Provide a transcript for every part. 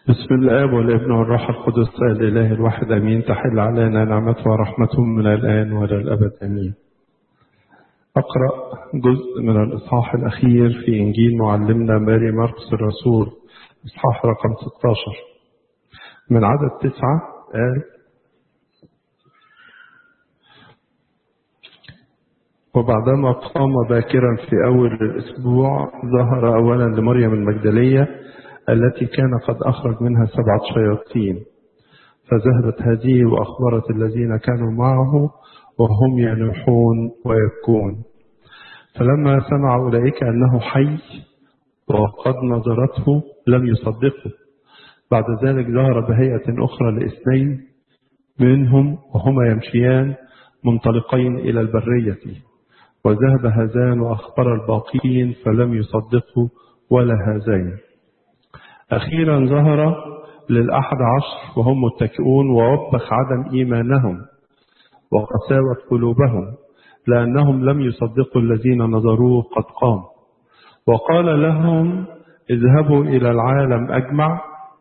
بسم الله والابن والروح القدس الإله الواحد أمين. تحل علينا نعمته ورحمته من الآن وإلى الأبد أمين. أقرأ جزء من الإصحاح الأخير في إنجيل معلمنا ماري مرقس الرسول، إصحاح رقم 16 من عدد 9. قال: وبعدما قام باكرا في أول الأسبوع ظهر أولا لمريم المجدلية التي كان قد أخرج منها 7 شياطين، فذهبت هذه وأخبرت الذين كانوا معه وهم ينوحون ويبكون. فلما سمع أولئك أنه حي وقد نظرته لم يصدقوا. بعد ذلك ظهر بهيئة أخرى ل2 منهم وهما يمشيان منطلقين إلى البرية، وذهب هذان وأخبر الباقين فلم يصدقوا ولا هذين. أخيرا ظهر لل11 وهم متكئون، ووبخ عدم إيمانهم وقساوة قلوبهم لأنهم لم يصدقوا الذين نظروه قد قام. وقال لهم: اذهبوا إلى العالم أجمع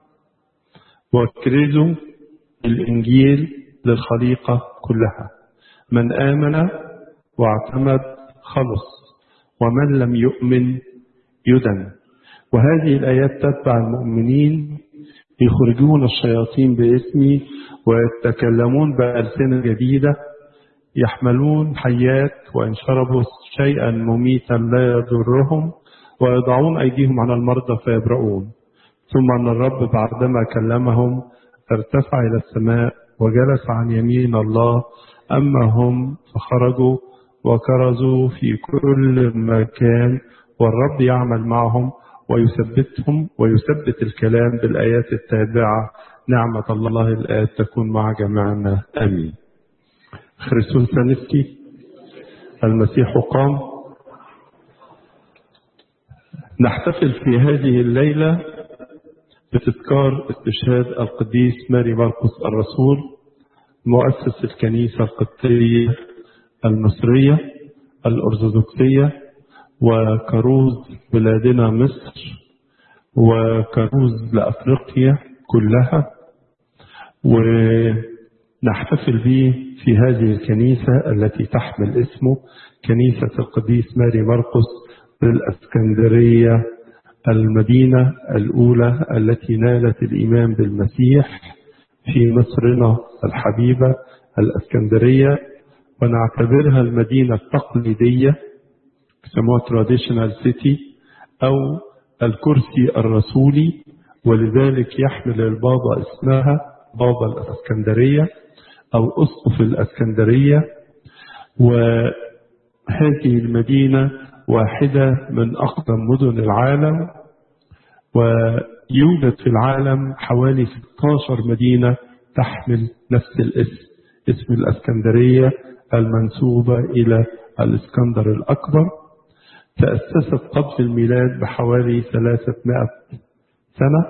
واكرزوا الإنجيل للخليقة كلها. من آمن واعتمد خلص، ومن لم يؤمن يدن. وهذه الآيات تتبع المؤمنين: يخرجون الشياطين باسمي ويتكلمون بألسنة جديدة، يحملون حيات، وإن شربوا شيئا مميتا لا يضرهم، ويضعون أيديهم على المرضى فيبرؤون. ثم أن الرب بعدما كلمهم ارتفع إلى السماء وجلس عن يمين الله. أما هم فخرجوا وكرزوا في كل مكان، والرب يعمل معهم ويثبتهم ويثبت الكلام بالآيات التابعة. نعمة الله الآن تكون مع جميعنا آمين. خريستوس نفسي، المسيح قام. نحتفل في هذه الليلة بتذكار استشهاد القديس ماري مرقس الرسول، مؤسس الكنيسة القبطية المصرية الأرثوذكسية، وكروز بلادنا مصر، وكروز لأفريقيا كلها. ونحتفل به في هذه الكنيسة التي تحمل اسمه، كنيسة القديس ماري مرقس بالإسكندرية، المدينة الأولى التي نالت الإيمان بالمسيح في مصرنا الحبيبة الإسكندرية. ونعتبرها المدينة التقليدية، يسموها traditional city أو الكرسي الرسولي، ولذلك يحمل البابا اسمها بابا الإسكندرية أو أسقف الإسكندرية. وهذه المدينة واحدة من أقدم مدن العالم، ويوجد في العالم حوالي 16 مدينة تحمل نفس الاسم، اسم الإسكندرية المنسوبة إلى الإسكندر الأكبر. تأسست قبل الميلاد بحوالي 300 سنة،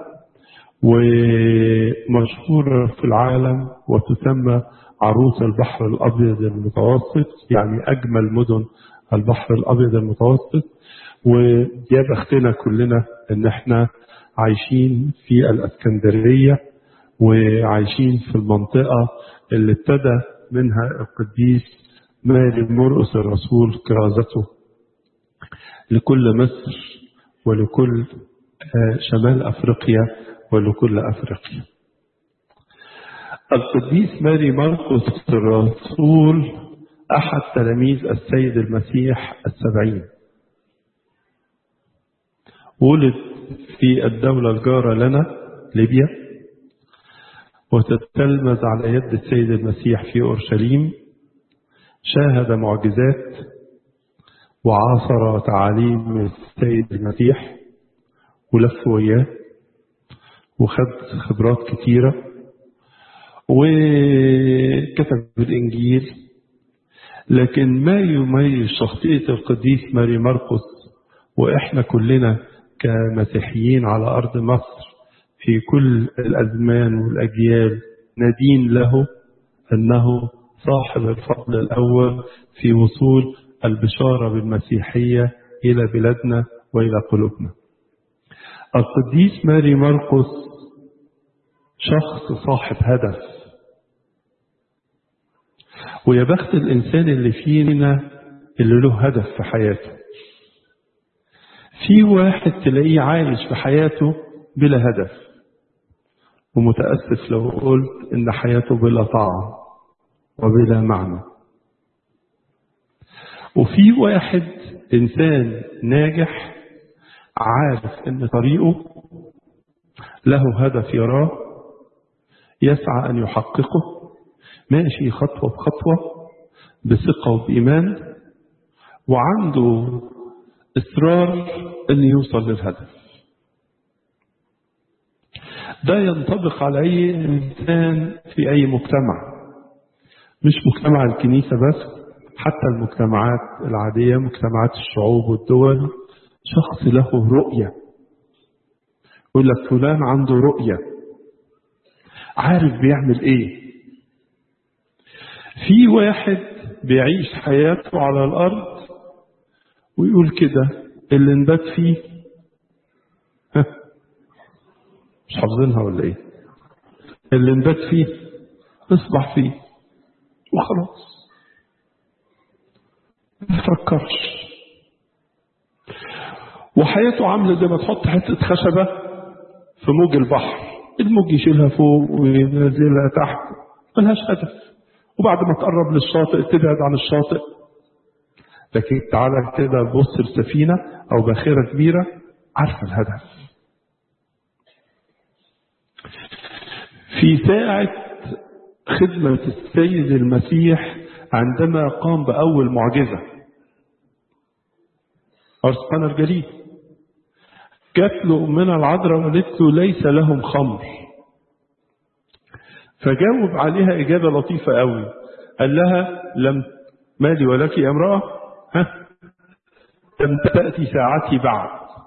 ومشهورة في العالم وتسمى عروس البحر الأبيض المتوسط، يعني أجمل مدن البحر الأبيض المتوسط. ويا بختنا كلنا إن احنا عايشين في الإسكندرية، وعايشين في المنطقة اللي ابتدى منها القديس ماري مرقس الرسول كرازته لكل مصر ولكل شمال أفريقيا ولكل أفريقيا. القديس ماري مرقس الرسول أحد تلاميذ السيد المسيح 70. ولد في الدولة الجارة لنا ليبيا، وتتلمذ على يد السيد المسيح في أورشليم. شاهد معجزات وعاصر تعاليم السيد المسيح ولف وياه وخد خبرات كتيرة وكتب الإنجيل. لكن ما يميز شخصية القديس ماري مرقس، وإحنا كلنا كمسيحيين على أرض مصر في كل الأزمان والأجيال ندين له، أنه صاحب الفضل الأول في وصول البشارة بالمسيحية إلى بلادنا وإلى قلوبنا. القديس ماري مرقس شخص صاحب هدف. ويا بخت الإنسان اللي فينا اللي له هدف في حياته. في واحد تلاقيه عايش في حياته بلا هدف، ومتأسف لو قلت إن حياته بلا طعم وبلا معنى. وفي واحد إنسان ناجح عارف إن طريقه له هدف يراه يسعى أن يحققه، ماشي خطوة بخطوة بثقة وبإيمان، وعنده إصرار أن يوصل للهدف. ده ينطبق على أي إنسان في أي مجتمع، مش مجتمع الكنيسة بس، حتى المجتمعات العادية، مجتمعات الشعوب والدول. شخص له رؤية، يقول لك فلان عنده رؤية، عارف بيعمل ايه. في واحد بيعيش حياته على الأرض ويقول كده اللي نبات فيه مش حافظينها ولا ايه؟ اللي نبات فيه نصبح فيه وخلاص، ما تفكرش. وحياته عاملة زي ما تحط حتة خشبة في موج البحر، الموج يشيلها فوق وينزلها تحت، ملهاش هدف. وبعد ما تقرب للشاطئ تبعد عن الشاطئ. لكن تعالى كده بص لسفينة أو باخرة كبيرة عارفة الهدف. في ساعة خدمة السيد المسيح عندما قام بأول معجزة، أرسطان الجليل، جات له أمنا العذراء وقالت له ليس لهم خمر. فجاوب عليها إجابة لطيفة قوي، قال لها لم مالي ولك يا امرأة، لم تأتي ساعتي بعد.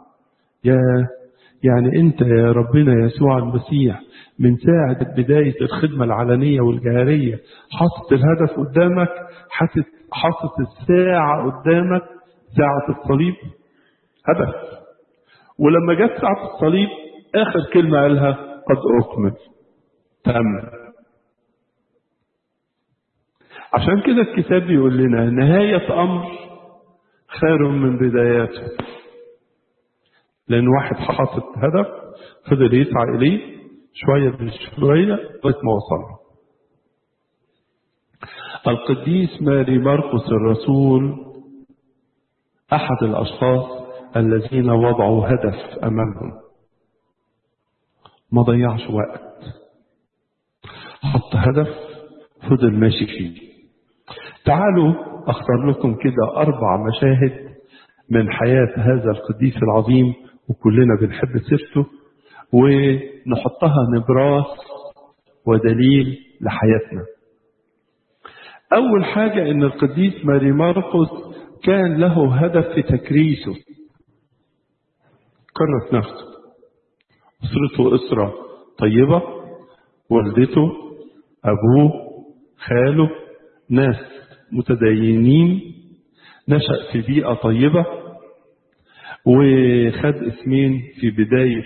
يعني أنت يا ربنا يسوع المسيح من ساعة بداية الخدمة العلنية والجهرية حاطط الهدف قدامك، حاطط الساعة قدامك، ساعة الصليب هدف. ولما جت ساعة الصليب آخر كلمة قالها قد أكمل، تم. عشان كده الكتاب بيقول لنا نهاية أمر خير من بداياته. لأن واحد حاطط هدف فضل يسعى إليه شوية بشوية لغاية ما وصل. القديس ماري مرقس الرسول أحد الأشخاص الذين وضعوا هدف أمامهم، ما ضيعش وقت، حط هدف فضل ماشي فيه. تعالوا أختار لكم كده 4 مشاهد من حياة هذا القديس العظيم، وكلنا بنحب سيرته، ونحطها نبراس ودليل لحياتنا. أول حاجة إن القديس ماري مرقس كان له هدف في تكريسه، كرس نفسه. أسرته أسرة طيبة، والدته، أبوه، خاله، ناس متدينين، نشأ في بيئة طيبة، وخد اسمين في بداية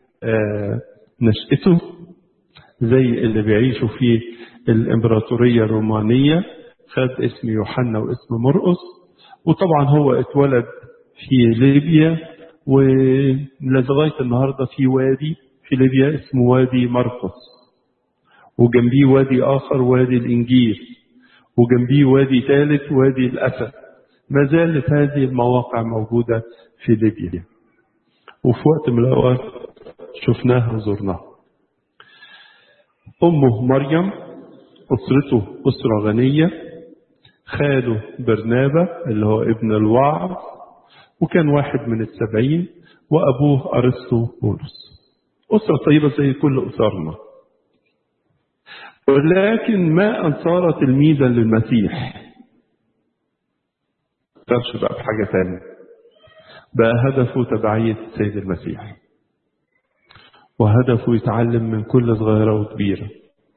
نشأته زي اللي بيعيشوا في الإمبراطورية الرومانية، خد اسم يوحنا واسم مرقس. وطبعا هو اتولد في ليبيا، ولغاية النهاردة في وادي في ليبيا اسمه وادي مرقس، وجنبيه وادي آخر وادي الإنجيل، وجنبيه وادي ثالث وادي الأسد. ما زالت هذه المواقع موجودة في ليبيا، وفي وقت من الأوقات شفناها وزرناها. أمه مريم، أسرته أسرة غنية، خاله برنابة اللي هو ابن الوعظ وكان واحد من 70، وأبوه أرسطو بولس. أسرة طيبة زي كل أسرنا، ولكن ما أن صار تلميذا للمسيح ترش بقى بحاجة ثانية، بقى هدفه تبعية السيد المسيح، وهدفه يتعلم من كل صغيرة وكبيرة.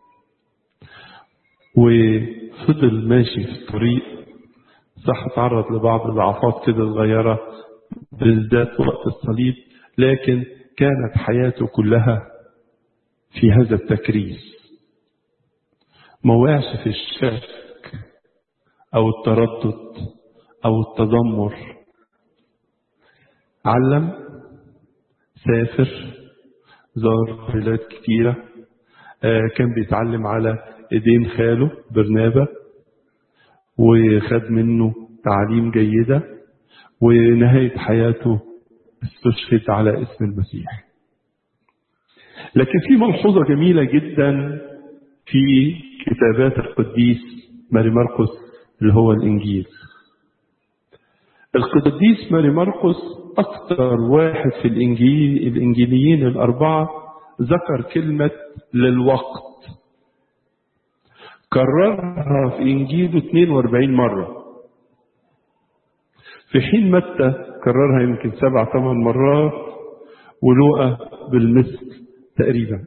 وفضل ماشي في الطريق، صح تعرض لبعض الضعفات كده صغيرة بالذات وقت الصليب، لكن كانت حياته كلها في هذا التكريس، ما وقعش في الشك أو التردد أو التذمر. علم، سافر، زار بلاد كتيرة، كان بيتعلم على ايدين خاله برنابا وخد منه تعليم جيدة، ونهاية حياته استشهد على اسم المسيح. لكن في ملحوظة جميلة جدا في كتابات القديس ماري مرقس اللي هو الإنجيل. القديس ماري مرقس أكثر واحد في الإنجيليين الأربعة ذكر كلمة للوقت، كررها في إنجيله 42 مرة، في حين متى كررها يمكن 7-8 مرات، ولوقا بالمثل تقريبا.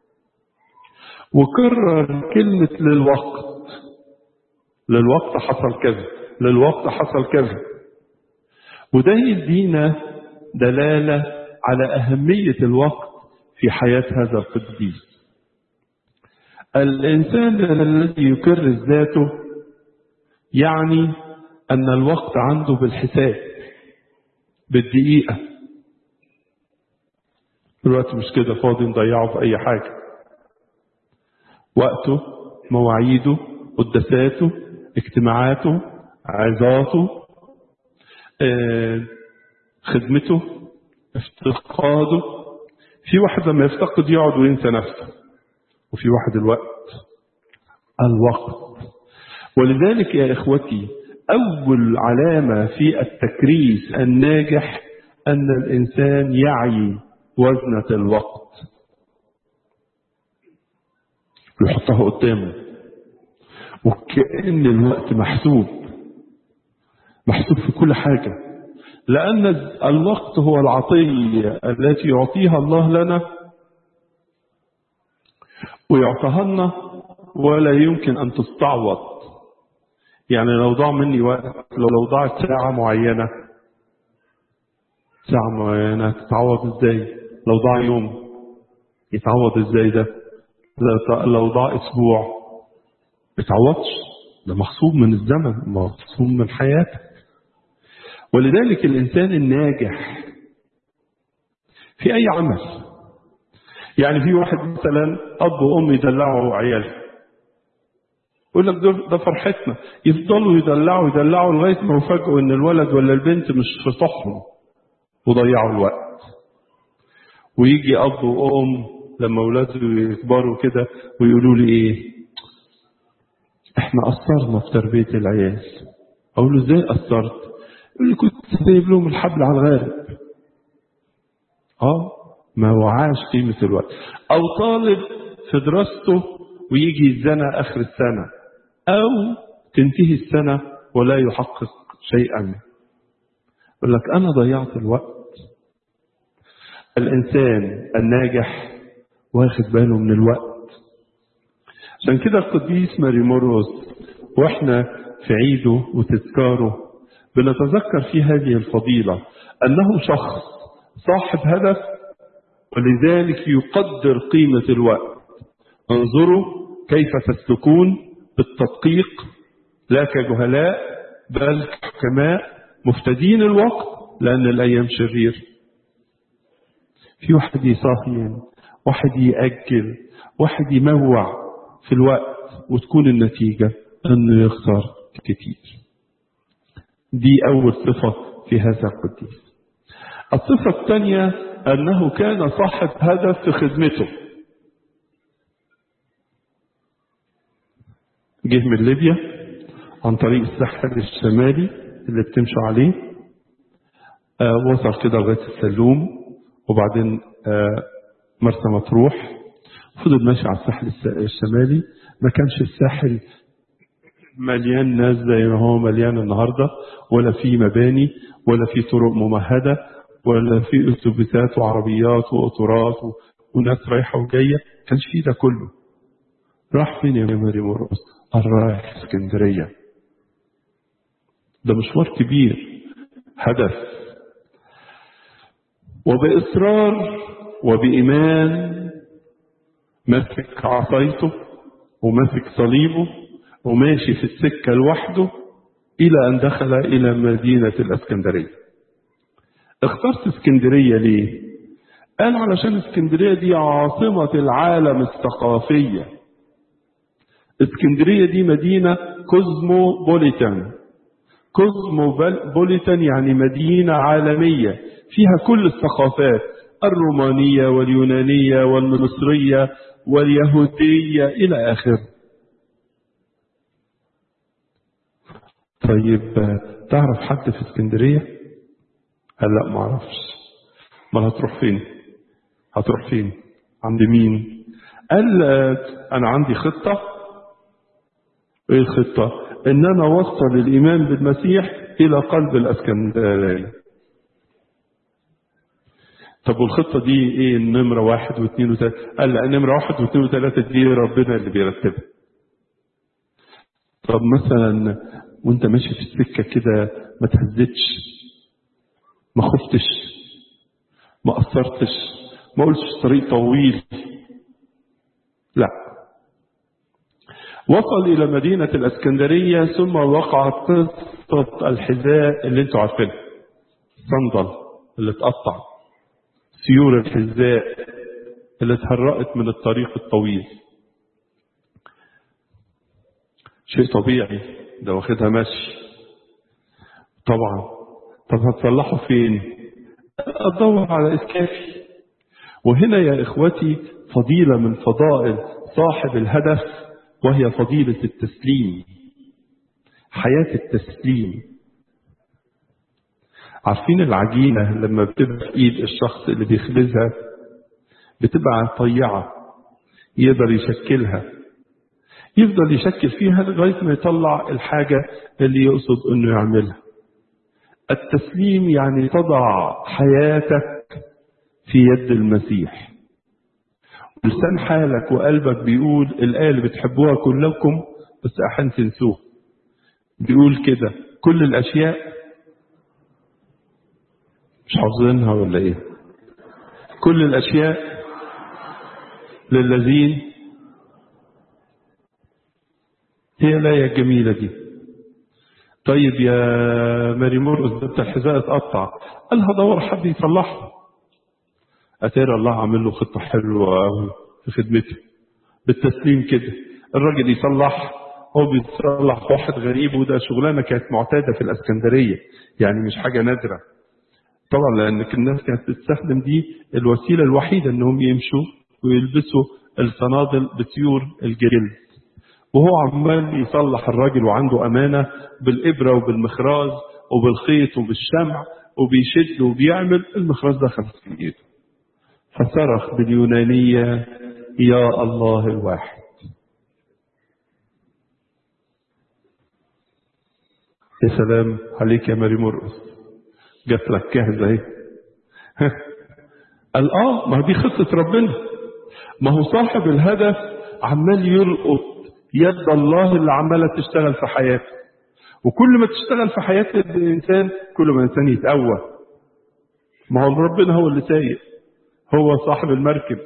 وكرر كلمة للوقت، للوقت حصل كذا، للوقت حصل كذا. وده يدينا دلالة على أهمية الوقت في حياة هذا القديس. الإنسان الذي يكرس ذاته يعني أن الوقت عنده بالحساب، بالدقيقة. الوقت مش كده فاضي نضيعه في أي حاجة. وقته، مواعيده، قداساته، اجتماعاته، عظاته، خدمته، افتقاده. في واحد لما يفتقد يقعد وينسى نفسه، وفي واحد الوقت. ولذلك يا إخوتي، أول علامة في التكريس الناجح أن الإنسان يعي وزنة الوقت، يحطها قدامه، وكأن الوقت محسوب في كل حاجة. لأن الوقت هو العطية التي يعطيها الله لنا ويعطيها لنا، ولا يمكن أن تستعوض. يعني لو ضاع مني وقت، لو ضاعت ساعة معينة تتعوض ازاي؟ لو ضاع يوم يتعوض ازاي؟ ده لو ضاع اسبوع يتعوضش، ده مخصوم من الزمن، مخصوم من حياتك. ولذلك الإنسان الناجح في أي عمل، يعني في واحد مثلا أب وأم يدلعوا عياله، يقول لك ده فرحتنا، يفضلوا يدلعوا لغاية ما يفاجئوا إن الولد ولا البنت مش في طحهم وضيعوا الوقت. ويجي أب وأم لما أولاده يكبروا كده ويقولوا لي إيه، إحنا قصرنا في تربية العيال. أقول له إزاي قصرت؟ يقول لي كنت سايب لهم الحبل على الغارب. ما وعاش قيمة الوقت. أو طالب في دراسته ويجي الزنا آخر السنة، أو تنتهي السنة ولا يحقق شيئا، يقول لك أنا ضيعت الوقت. الإنسان الناجح واخد باله من الوقت. عشان كده القديس ماري مرقس وإحنا في عيده وتذكاره بنتذكر في هذه الفضيلة أنه شخص صاحب هدف، ولذلك يقدر قيمة الوقت. انظروا كيف تسلكون بالتدقيق، لا كجهلاء بل كحكماء مفتدين الوقت، لأن الأيام شرير. في واحد يصاهين، واحد يأجل، واحد يموع في الوقت، وتكون النتيجة أنه يخسر كتير. دي أول صفة في هذا القديس. الصفة الثانية أنه كان صاحب هدف في خدمته. جه من ليبيا عن طريق الساحل الشمالي اللي بتمشوا عليه، وصل كده لغاية السلوم، وبعدين مرسى مطروح، فضل ماشي على الساحل الشمالي. ما كانش الساحل مليان ناس زي ما هو مليان النهاردة، ولا في مباني، ولا في طرق ممهدة، ولا في اتوبيسات وعربيات وقطارات وناس رايحة وجاية. كانش فيه ده كله. راح فين يا ماري مرقس؟ رايح اسكندرية. ده مشوار كبير، هدف، وبإصرار وبإيمان ماسك عصايته وماسك صليبه وماشي في السكة لوحده إلى أن دخل إلى مدينة الإسكندرية. اخترت اسكندرية ليه؟ قال علشان اسكندرية دي عاصمة العالم الثقافية. اسكندرية دي مدينة كوزموبوليتان. كوزموبوليتان يعني مدينة عالمية فيها كل الثقافات، الرومانية واليونانية والمصرية واليهودية إلى آخره. طيب تعرف حد في اسكندرية؟ قال لا ما اعرفش. ما هتروح فين؟ هتروح فين؟ عند مين؟ قال انا عندي خطة. ايه الخطة؟ ان انا اوصل الايمان بالمسيح الى قلب الاسكندرية. طب والخطة دي ايه؟ النمرة 1 و2 و3. قال لا، نمرة 1 و2 و3 دي ربنا اللي بيرتبها. طب مثلا وانت ماشي في السكة كده ما تهزتش، ما خفتش، ما قصرتش، ما قلتش طريق طويل؟ لا. وصل إلى مدينة الإسكندرية ثم وقعت قصة الحذاء اللي انتوا عارفينها، الصندل اللي اتقطع، سيور الحذاء اللي اتهرقت من الطريق الطويل. شيء طبيعي، ده واخدها مشي طبعا. طب هتصلحه فين؟ أدور على إسكافي. وهنا يا إخوتي فضيلة من فضائل صاحب الهدف، وهي فضيلة التسليم، حياة التسليم. عارفين العجينة لما بتبقى في إيد الشخص اللي بيخبزها بتبقى طيعة، يقدر يشكلها، يفضل يشكل فيها لغاية ما يطلع الحاجة اللي يقصد أنه يعملها. التسليم يعني تضع حياتك في يد المسيح. لسان حالك وقلبك بيقول الآية اللي بتحبوها كلكم بس أحيانا تنسوها، بيقول كده: كل الأشياء، مش حافظينها ولا إيه؟ كل الأشياء للذين، هي الآية الجميلة دي. طيب يا ماري مرقس ده الحذاء اتقطع، قال هدور حد يصلحه. أتاري الله عامل له خطة حلوة في خدمته بالتسليم كده. الراجل يصلح، هو بيصلح واحد غريب، وده شغلانة كانت معتادة في الإسكندرية، يعني مش حاجة نادرة طبعا، لأن الناس كانت تستخدم دي الوسيلة الوحيدة أنهم يمشوا ويلبسوا الصنادل بسيور الجلد. وهو عمال يصلح الراجل وعنده أمانة بالإبرة وبالمخراز وبالخيط وبالشمع وبيشد وبيعمل، المخراز دخل في إيده فصرخ باليونانية: يا الله الواحد. يا سلام عليك يا ماري مرقس، جات لك جاهزة اهي. قال ما دي خطة ربنا. ما هو صاحب الهدف عمال يلقط يد الله اللي عمالة تشتغل في حياته، وكل ما تشتغل في حياة الإنسان كل ما الإنسان يتقوى. ما هو ربنا هو اللي سايق، هو صاحب المركب.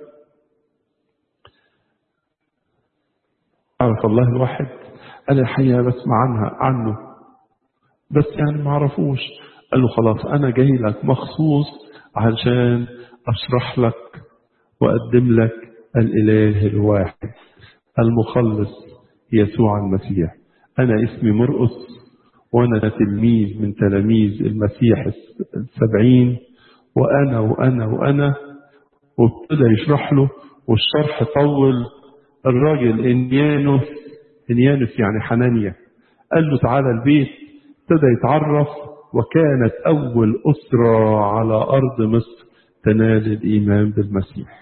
عرف الله الواحد. أنا الحقيقة بسمع عنه بس يعني ما عرفوش. قال له خلاص أنا جاي لك مخصوص عشان أشرح لك وأقدم لك الإله الواحد المخلص يسوع المسيح. أنا اسمي مرقس، وأنا تلميذ من تلاميذ المسيح 70، وأنا. وابتدى يشرح له، والشرح طول. الراجل إنيانوس يعني حنانيا، قال له تعالى البيت. ابتدى يتعرف، وكانت أول أسرة على أرض مصر تنال الإيمان بالمسيح.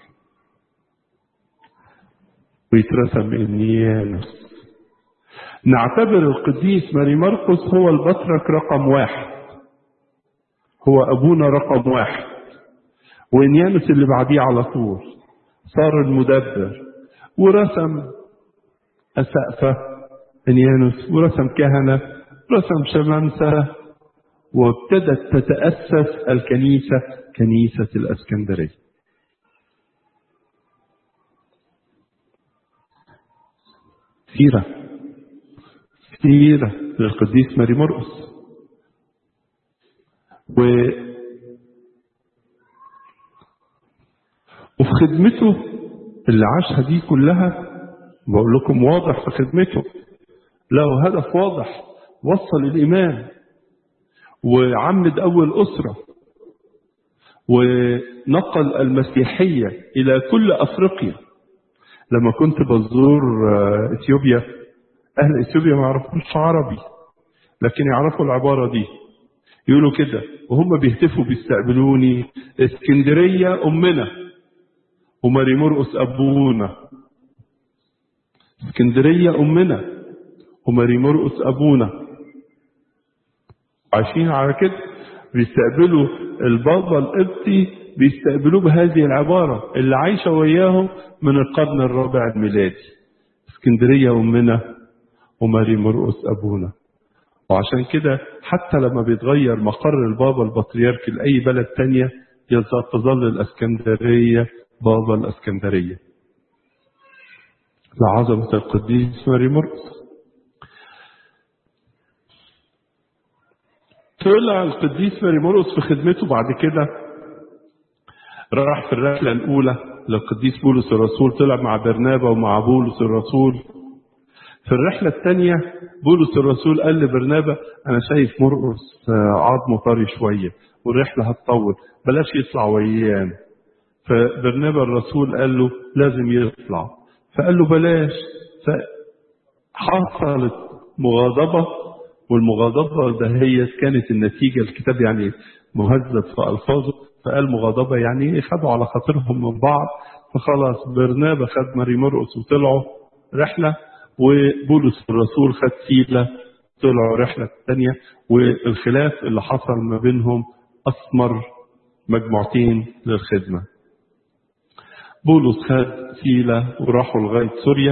ويترسم إنيانوس. نعتبر القديس ماري مرقس هو البطرك رقم 1، هو أبونا رقم 1، وإنيانوس اللي بعديه على طول صار المدبر، ورسم أسقفة إنيانوس، ورسم كهنة، رسم شمامسة، وابتدت تتأسس الكنيسة، كنيسة الإسكندرية. سيرة للقديس ماري مرقس. وفي خدمته اللي عاشها دي كلها، بقول لكم واضح في خدمته له هدف واضح، وصل الإيمان وعمد أول أسرة ونقل المسيحية إلى كل أفريقيا. لما كنت بزور إثيوبيا، أهل إثيوبيا ما يعرفوش عربي لكن يعرفوا العبارة دي، يقولوا كده وهم بيهتفوا بيستقبلوني: اسكندرية أمنا وماري مرقس أبونا. اسكندرية أمنا وماري مرقس أبونا. عايشين على كده، بيستقبلوا البابا القبطي، بيستقبلوه بهذه العبارة اللي عايشة وياهم من القرن الرابع الميلادي: اسكندرية أمنا وماري مرقس أبونا. وعشان كده حتى لما بيتغير مقر البابا البطريركي لأي بلد تانية تظل الاسكندرية بابا الاسكندرية لعظمة القديس ماري مرقس. طلع القديس ماري مرقس في خدمته بعد كده، راح في الرحلة الأولى للقديس بولس الرسول، طلع مع برنابا ومع بولس الرسول. في الرحلة الثانية بولس الرسول قال لبرنابا: أنا شايف مرقس عظمه طري شوية والرحلة هتطول، بلاش يطلع ويانا. فبرنابا الرسول قال له: لازم يطلع. فقال له: بلاش. فحصلت مغاضبة، والمغاضبة ده هي كانت النتيجة. الكتاب يعني مهذب في ألفاظه، فقال مغاضبة يعني خدوا على خاطرهم من بعض. فخلاص برنابا خد ماري مرقس وطلعوا رحلة، وبولس الرسول خد سيلة طلعوا رحلة تانية. والخلاف اللي حصل ما بينهم أثمر مجموعتين للخدمة. بولس خد سيلة وراحوا لغاية سوريا،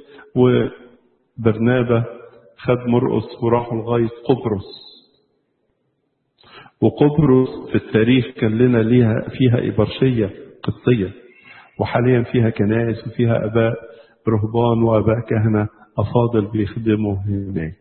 وبرنابا خد مرقس وراحوا لغاية قبرص. وقبرص في التاريخ كان لنا فيها إبرشية قبطية، وحاليا فيها كنائس وفيها أباء رهبان وأباء كهنة أفاضل بيخدموا هناك.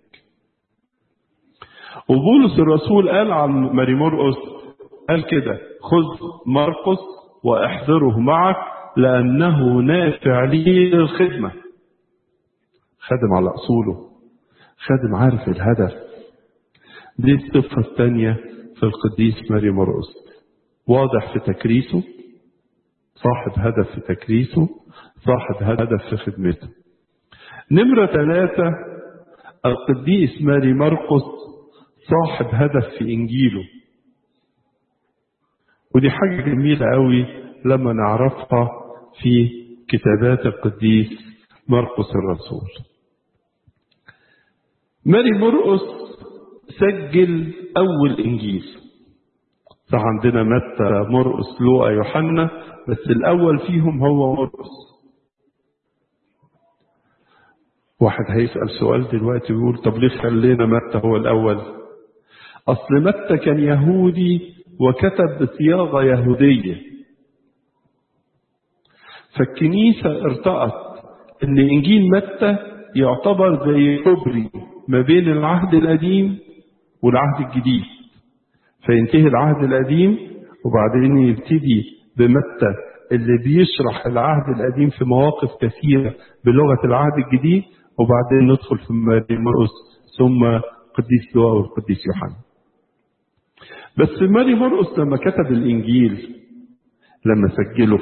وبولس الرسول قال عن ماري مرقس، قال كده: خذ مرقس واحضره معك لأنه نافع لي للخدمة. خادم على أصوله، خادم عارف الهدف. دي الصفة الثانية في القديس ماري مرقس، واضح في تكريسه، صاحب هدف في تكريسه، صاحب هدف في خدمته. نمرة 3: القديس ماري مرقس صاحب هدف في إنجيله. ودي حاجة جميلة قوي لما نعرفها في كتابات القديس مرقس الرسول. ماري مرقس سجل أول إنجيل. صح، عندنا متى مرقس لوقا يوحنا، بس الأول فيهم هو مرقس. واحد هيسأل سؤال دلوقتي ويقول: طب ليه خلينا متى هو الأول؟ أصل متى كان يهودي وكتب بصياغة يهودية، فالكنيسة ارتأت أن إنجيل متى يعتبر زي كوبري ما بين العهد القديم والعهد الجديد، فينتهي العهد القديم وبعدين يبتدي بمتى اللي بيشرح العهد القديم في مواقف كثيرة بلغة العهد الجديد، وبعدين ندخل في ماري مرقس ثم قديس لوقا والقديس يوحنا. بس ماري مرقس لما كتب الإنجيل، لما سجله،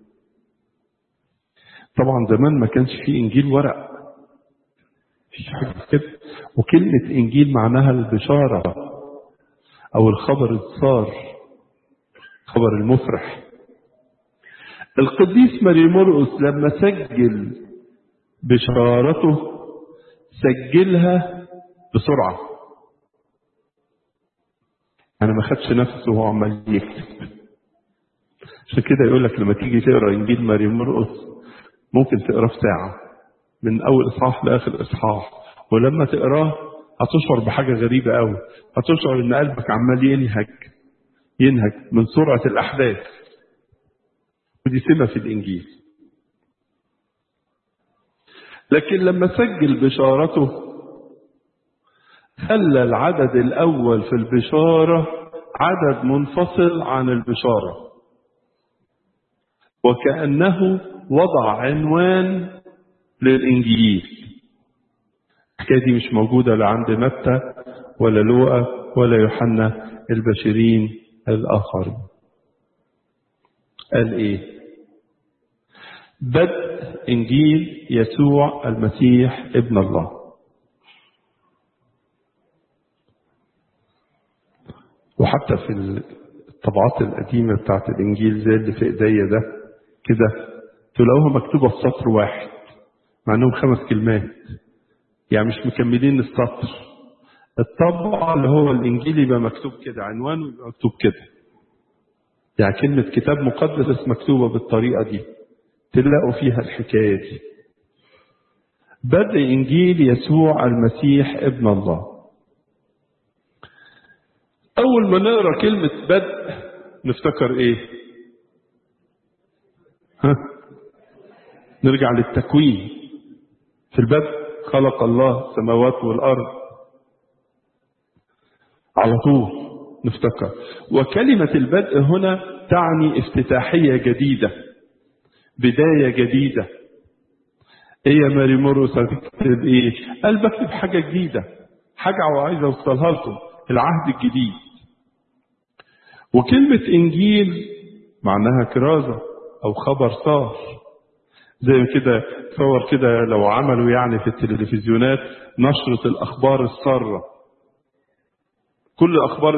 طبعا زمان ما كانش فيه إنجيل ورق، مفيش حاجة كده. وكلمة إنجيل معناها البشارة أو الخبر السار، خبر المفرح. القديس ماري مرقس لما سجل بشارته سجلها بسرعة، أنا ما خدش نفسه وهو عمال يكتب. عشان كده يقول لك لما تيجي تقرأ إنجيل ماري مرقس ممكن تقرأ في ساعة من أول إصحاح لآخر إصحاح، ولما تقراه هتشعر بحاجة غريبة قوي، هتشعر إن قلبك عمال ينهج من سرعة الأحداث. ودي سمة في الإنجيل. لكن لما سجل بشارته خلى العدد الأول في البشارة عدد منفصل عن البشارة، وكأنه وضع عنوان للإنجيل. الحكاية دي مش موجودة لا عند متى ولا لوقا ولا يوحنا البشرين الآخرين. قال إيه؟ بدء إنجيل يسوع المسيح ابن الله. وحتى في الطبعات القديمة بتاعت الإنجيل زي اللي في إيديا ده كده تلاقوها مكتوبة في سطر واحد مع أنهم 5 كلمات، يعني مش مكملين السطر. الطبعة اللي هو الإنجيل يبقى مكتوب كده، عنوانه يبقى مكتوب كده، يعني كلمة كتاب مقدس مكتوبة بالطريقة دي، تلاقوا فيها الحكاية دي. بدء إنجيل يسوع المسيح ابن الله. أول ما نقرأ كلمة بدء نفتكر إيه؟ نرجع للتكوين. في البدء خلق الله السماوات والأرض، على طول نفتكر. وكلمة البدء هنا تعني افتتاحية جديدة، بداية جديدة. ايه يا ماري مرقس هتكتب ايه؟ قال بكتب حاجة جديدة، حاجة وعايز اوصلها لكم، العهد الجديد. وكلمة انجيل معناها كرازة او خبر صار، زي كده تصور كده لو عملوا يعني في التلفزيونات نشرة الاخبار السارة، كل اخبار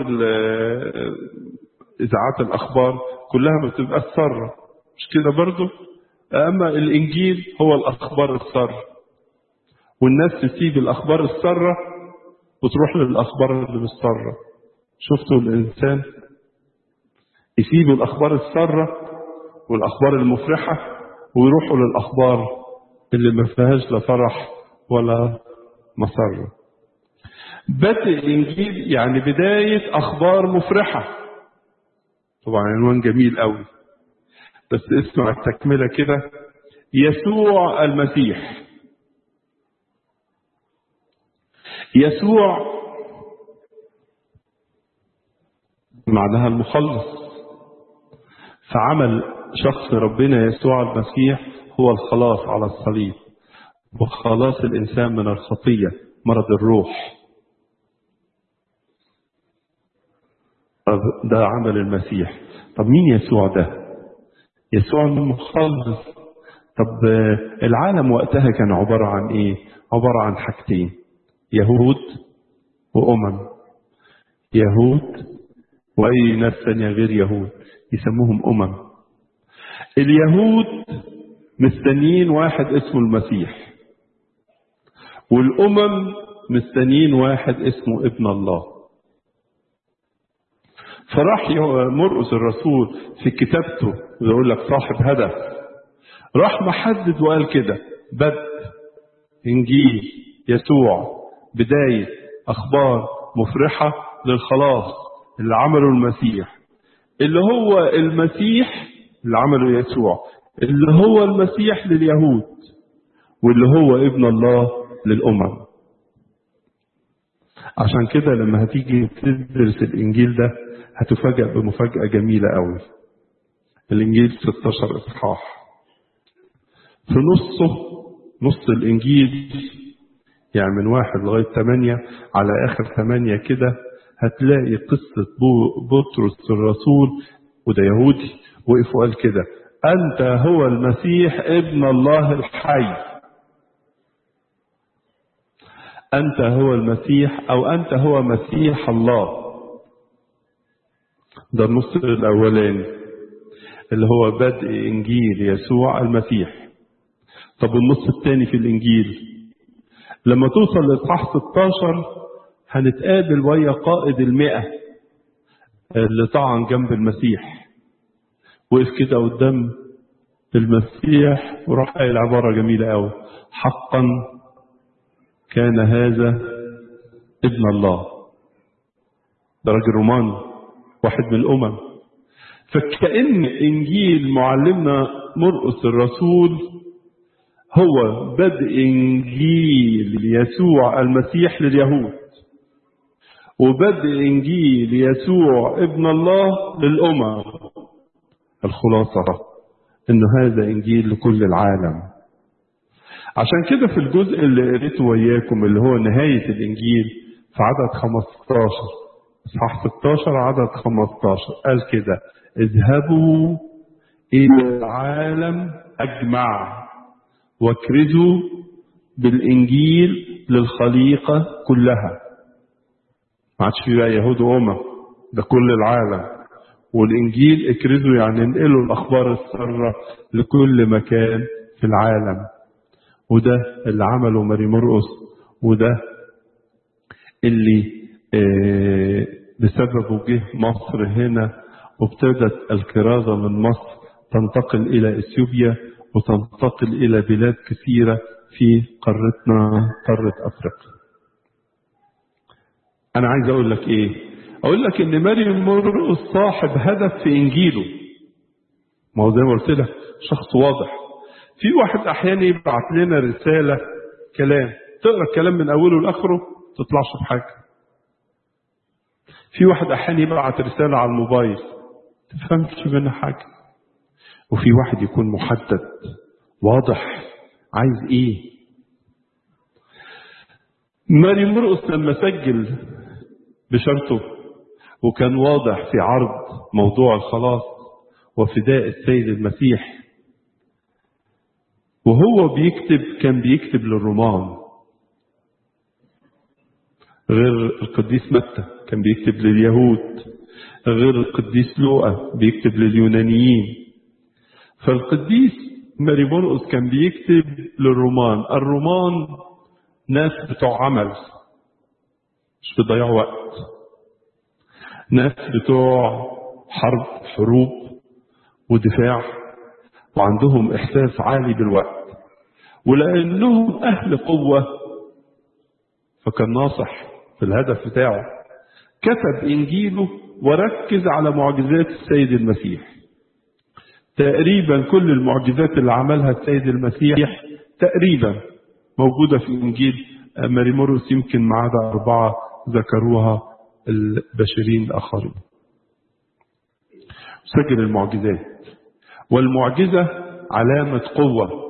اذاعات الاخبار كلها ما بتبقى سارة، مش كده برضو؟ اما الانجيل هو الاخبار السارة، والناس تسيب الاخبار السارة وتروح للاخبار اللي مش سارة. شفتوا الانسان يسيب الاخبار السارة والاخبار المفرحة ويروحوا للاخبار اللي ما فيهاش لا فرح ولا مسرة. بدء الانجيل يعني بداية اخبار مفرحة. طبعا عنوان جميل قوي، بس اسمع التكملة كده. يسوع المسيح. يسوع معناها المخلص، فعمل شخص ربنا يسوع المسيح هو الخلاص على الصليب، وخلاص الإنسان من الخطية مرض الروح. ده عمل المسيح. طب مين يسوع ده؟ يسوع المخلص. طب العالم وقتها كان عبارة عن ايه؟ عبارة عن حاجتين، يهود وأمم. يهود وأي ناس ثانية غير يهود يسموهم أمم. اليهود مستنيين واحد اسمه المسيح، والأمم مستنيين واحد اسمه ابن الله. فراح مرقس الرسول في كتابته يقول لك صاحب هدف، راح محدد وقال كده: بدء إنجيل يسوع، بداية أخبار مفرحة للخلاص اللي عمله المسيح، اللي هو المسيح اللي عمله يسوع، اللي هو المسيح لليهود، واللي هو ابن الله للأمم. عشان كده لما هتيجي تدرس الإنجيل ده هتفاجأ بمفاجأة جميلة قوي. الإنجيل 16 إصحاح، في نص الإنجيل يعني من 1 لغاية 8 على آخر 8 كده هتلاقي قصة بطرس الرسول، وده يهودي، وقف وقال كده: أنت هو المسيح ابن الله الحي. أنت هو المسيح، أو أنت هو مسيح الله. ده النص الأولاني اللي هو بدء إنجيل يسوع المسيح. طب النص الثاني في الإنجيل لما توصل لإصحاح 16 هنتقابل ويا قائد 100 اللي طعن جنب المسيح، وقف كده قدام المسيح وراح قايل عبارة جميلة قوي: حقا كان هذا ابن الله. ده راجل روماني، واحد من الأمم. فكأن إنجيل معلمنا مرقس الرسول هو بدء إنجيل يسوع المسيح لليهود، وبدء إنجيل يسوع ابن الله للأمم. الخلاصة إنه هذا إنجيل لكل العالم. عشان كده في الجزء اللي قريته وياكم اللي هو نهاية الإنجيل في عدد 15 إصحاح 16 عدد 15 قال كده: اذهبوا إلى العالم أجمع واكرزوا بالإنجيل للخليقة كلها. ما عادش في بقى يهود وأمم، ده كل العالم. والإنجيل اكرزوا يعني انقلوا الأخبار السارة لكل مكان في العالم. وده اللي عمله ماري مرقس، وده اللي بسببه جه مصر هنا، وابتدت الكرازة من مصر تنتقل إلى إثيوبيا وتنتقل إلى بلاد كثيرة في قارتنا، قارة أفريقيا. أنا عايز أقول لك إيه؟ أقول لك إن ماري مرقس صاحب هدف في إنجيله. ما هو زي ما قلت لك شخص واضح. في واحد أحيانا يبعت لنا رسالة كلام، تقرأ الكلام من أوله لآخره تطلعش بحاجة. في واحد أحيانا يبعت رسالة على الموبايل تفهمش منها حاجة. وفي واحد يكون محدد واضح عايز إيه. ماري مرقس لما سجل بشرطه وكان واضح في عرض موضوع الخلاص وفداء السيد المسيح، وهو بيكتب كان بيكتب للرومان، غير القديس متى كان بيكتب لليهود، غير القديس لوقا بيكتب لليونانيين. فالقديس ماري مرقس كان بيكتب للرومان. الرومان ناس بتوع عمل، مش بيضيعوا وقت، ناس بتوع حروب ودفاع، وعندهم إحساس عالي بالوقت. ولأنهم أهل قوة فكان ناصح في الهدف بتاعه، كتب إنجيله وركز على معجزات السيد المسيح. تقريبا كل المعجزات اللي عملها السيد المسيح تقريبا موجودة في إنجيل ماري مرقس، يمكن ما عدا 4 ذكروها البشرين الآخرين. سجل المعجزات، والمعجزة علامة قوة،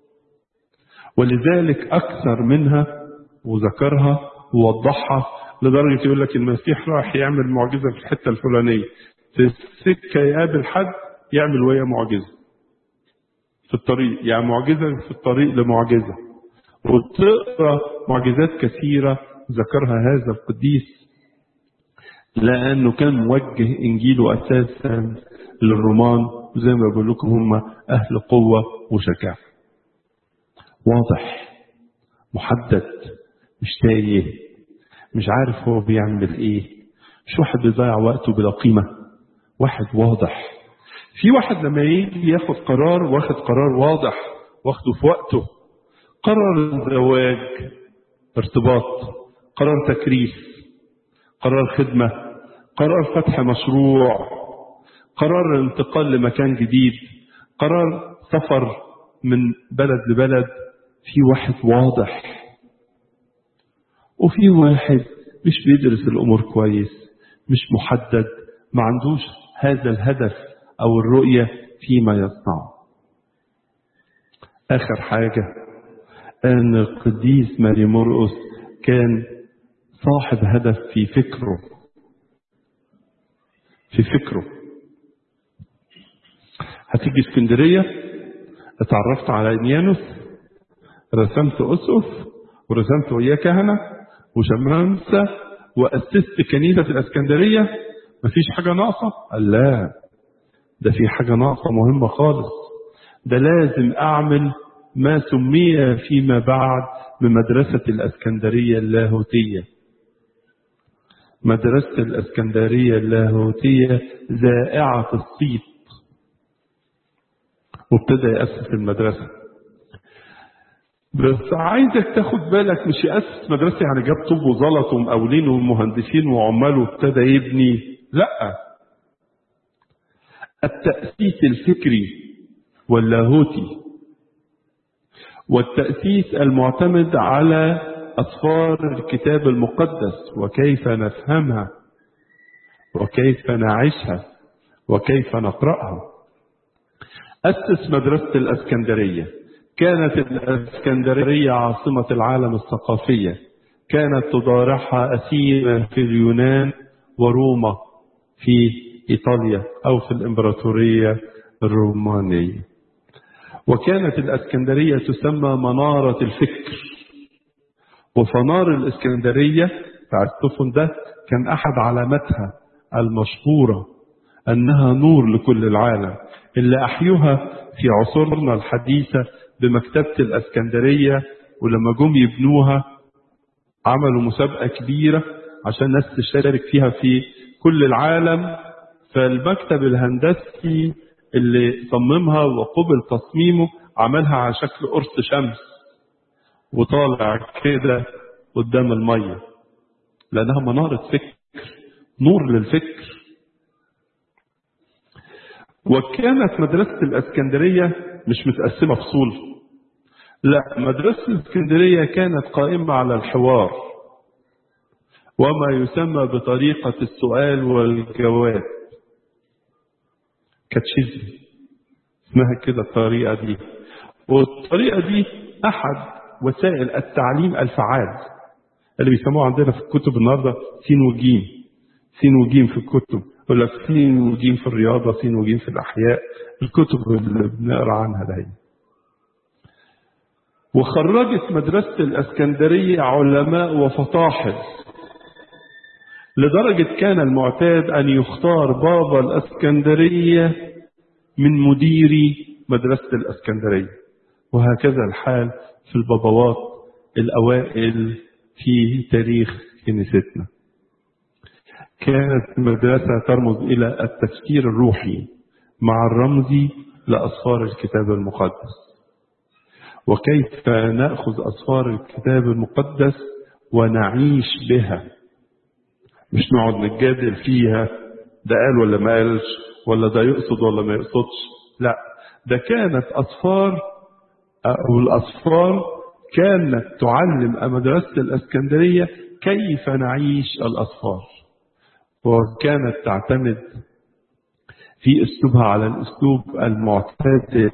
ولذلك أكثر منها وذكرها ووضحها، لدرجة يقول لك المسيح راح يعمل معجزة في الحتة الفلانية، في السكة يقابل حد يعمل وياه معجزة في الطريق، يعني معجزة في الطريق لمعجزة. وتقرأ معجزات كثيرة ذكرها هذا القديس، لأنه كان موجه إنجيله أساسا للرومان، وزي ما بقول لكم هم أهل قوة وشجاعة. واضح محدد، مش تايه، مش عارف هو بيعمل إيه، مش واحد بيضيع وقته بلا قيمة، واحد واضح. في واحد لما يجي ياخد قرار واخد قرار واضح واخده في وقته، قرار زواج، ارتباط، قرار تكريس، قرار خدمة، قرار فتح مشروع، قرار انتقال لمكان جديد، قرار سفر من بلد لبلد. في واحد واضح، وفي واحد مش بيدرس الأمور كويس، مش محدد، ما عندوش هذا الهدف أو الرؤية فيما يصنعه. آخر حاجة أن القديس ماري مرقس كان صاحب هدف في فكره. هتيجي اسكندرية، اتعرفت على انيانوس، رسمت أسقف ورسمت وياه كهنة وشمامسة وأسست كنيسة في الاسكندرية، مفيش حاجة ناقصة؟ قال لا، ده في حاجة ناقصة مهمة خالص، ده لازم أعمل ما سمي فيما بعد بمدرسة الاسكندرية اللاهوتية. مدرسة الاسكندرية اللاهوتية ذائعة الصيت، وابتدى يأسس المدرسة. بس عايزك تاخد بالك، مش يأسس مدرسة يعني جاب طوب وزلط ومقاولين ومهندسين وعمال وابتدى يبني، لا، التأسيس الفكري واللاهوتي والتأسيس المعتمد على أسفار الكتاب المقدس وكيف نفهمها وكيف نعيشها وكيف نقرأها. أسس مدرسة الإسكندرية. كانت الإسكندرية عاصمة العالم الثقافية، كانت تضارعها أثينا في اليونان وروما في إيطاليا أو في الإمبراطورية الرومانية. وكانت الإسكندرية تسمى منارة الفكر. وفنار الإسكندرية بتاع السفن ده كان أحد علاماتها المشهورة أنها نور لكل العالم، اللي أحيوها في عصورنا الحديثة بمكتبة الإسكندرية. ولما جم يبنوها عملوا مسابقة كبيرة عشان الناس تشارك فيها في كل العالم. فالمكتب الهندسي اللي صممها وقبل تصميمه عملها على شكل قرص شمس وطالع كده قدام المية، لأنها منارة فكر، نور للفكر. وكانت مدرسة الإسكندرية مش متقسمة فصول، لا، مدرسة الإسكندرية كانت قائمة على الحوار وما يسمى بطريقة السؤال والجواب. كاتشيزم اسمها كده الطريقة دي. والطريقة دي أحد وسائل التعليم الفعال اللي بيسموه عندنا في الكتب النهارده سين وجيم. سين وجيم في الكتب، يقول لك سين وجيم في الرياضة، سين وجيم في الأحياء، الكتب اللي بنقرا عنها دايما. وخرجت مدرسة الإسكندرية علماء وفطاحل، لدرجة كان المعتاد أن يختار بابا الإسكندرية من مديري مدرسة الإسكندرية. وهكذا الحال في البابوات الأوائل في تاريخ كنيستنا. كانت مدرسة ترمز إلى التفكير الروحي مع الرمز لأسفار الكتاب المقدس، وكيف نأخذ أسفار الكتاب المقدس ونعيش بها، مش نقعد نتجادل فيها ده قال ولا ما قالش، ولا ده يقصد ولا ما يقصدش. لا، ده كانت أسفار، أو الأسفار كانت تعلم مدرسة الإسكندرية كيف نعيش الأسفار، وكانت تعتمد في أسلوبها على الأسلوب المعتدل،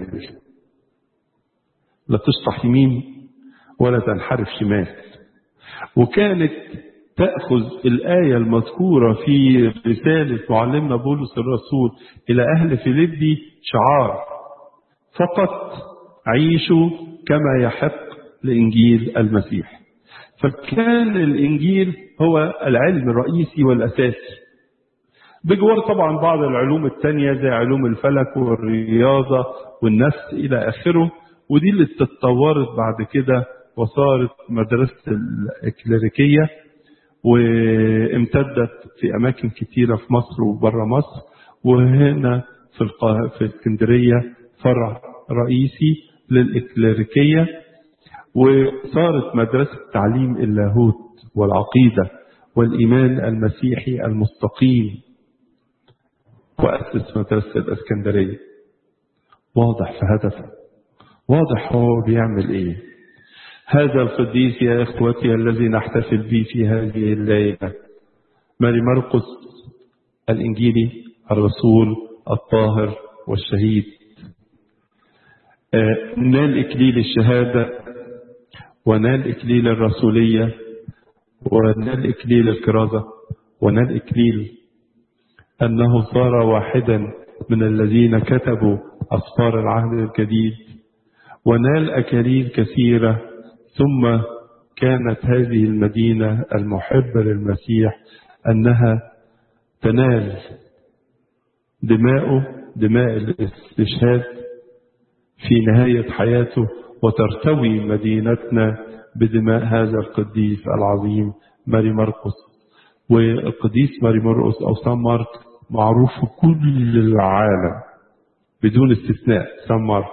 لا تشطح يمين ولا تنحرف شمال. وكانت تأخذ الآية المذكورة في رسالة معلمنا بولس الرسول إلى أهل فيليبي شعار: فقط عيشوا كما يحق لإنجيل المسيح. فكان الإنجيل هو العلم الرئيسي والأساسي، بجوار طبعا بعض العلوم التانية زي علوم الفلك والرياضة والنفس إلى آخره. ودي اللي تطورت بعد كده وصارت مدرسة الكليريكية، وامتدت في أماكن كتيرة في مصر وبره مصر. وهنا في اسكندرية فرع رئيسي للإكليريكية، وصارت مدرسة تعليم اللاهوت والعقيدة والإيمان المسيحي المستقيم. وأسس مدرسة الإسكندرية واضح في هدفه، واضح هو بيعمل إيه. هذا القديس يا إخوتي الذي نحتفل به في هذه الليلة ماري مرقس الإنجيلي الرسول الطاهر والشهيد، نال إكليل الشهادة ونال إكليل الرسولية ونال إكليل الكرازة ونال إكليل أنه صار واحدا من الذين كتبوا أسفار العهد الجديد، ونال أكاليل كثيرة. ثم كانت هذه المدينة المحبة للمسيح أنها تنال دماء الاستشهاد في نهاية حياته، وترتوي مدينتنا بدماء هذا القديس العظيم ماري مرقس. والقديس ماري مرقس أو سان مارك معروف في كل العالم بدون استثناء، سان مارك.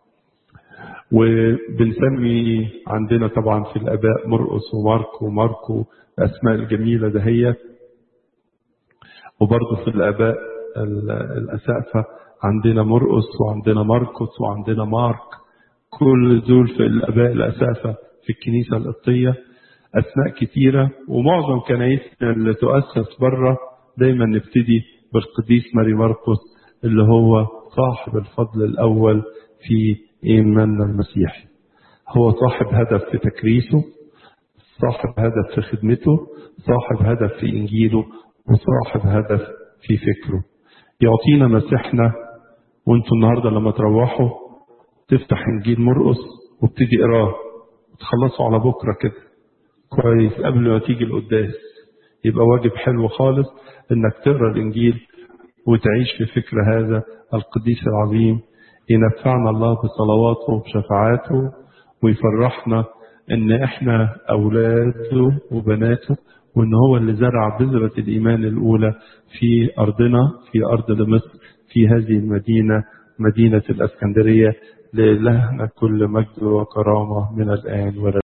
وبنسمي عندنا طبعا في الآباء مرقس وماركو الأسماء الجميلة دهيت. وبرضه في الآباء الأسقفة عندنا مرقس وعندنا ماركوس وعندنا مارك. كل دول في الآباء الأسافة في الكنيسة القبطية، أسماء كتيرة. ومعظم كنايسنا اللي تؤسس بره دايما نبتدي بالقديس ماري مرقس اللي هو صاحب الفضل الأول في إيماننا المسيحي. هو صاحب هدف في تكريسه، صاحب هدف في خدمته، صاحب هدف في إنجيله، وصاحب هدف في فكره. يعطينا مسيحنا. وانتوا النهاردة لما تروحوا تفتح إنجيل مرقس وابتدي اقراه وتخلصوا على بكرة كده كويس قبل ما تيجي القداس. يبقى واجب حلو خالص انك تقرا الإنجيل وتعيش في فكر هذا القديس العظيم. ينفعنا الله بصلواته وبشفاعاته ويفرحنا ان احنا اولاده وبناته، وان هو اللي زرع بذرة الايمان الاولى في ارضنا، في ارض مصر، في هذه المدينة، مدينة الاسكندرية. لإلهنا كل مجد وكرامة من الآن